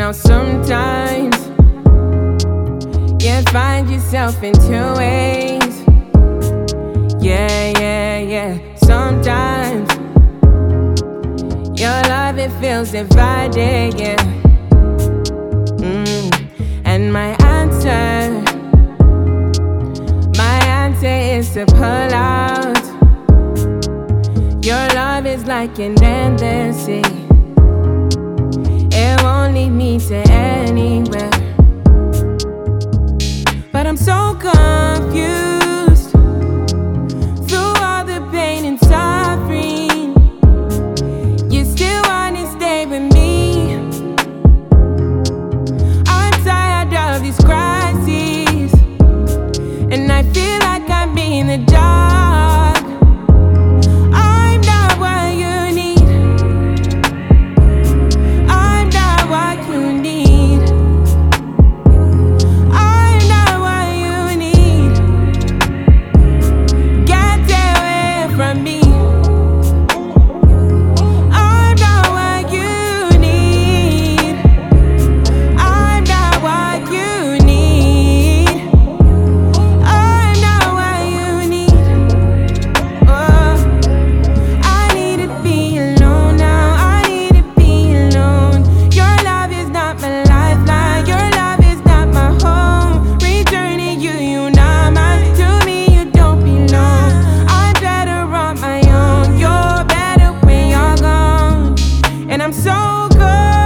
Now sometimes you find yourself in two ways. Yeah. Sometimes your love, it feels divided, yeah. And my answer is to pull out. Your love is like an endless sea. It won't lead me to anywhere. But I'm so confused through all the pain and suffering. You still wanna stay with me. I'm tired of these crises, and I feel like I'm in the dark. I'm not what you need. I'm not what you need. I'm not what you need. Get away from me. I'm not what you need. I'm not what you need. I'm not what you need. Oh, I need to be alone now. I need to be alone. Your love is not my lifeline. Your love is not my home. Returning you, you not mine. To me, you don't belong. I'm better on my own. You're better when you're gone. And I'm so good.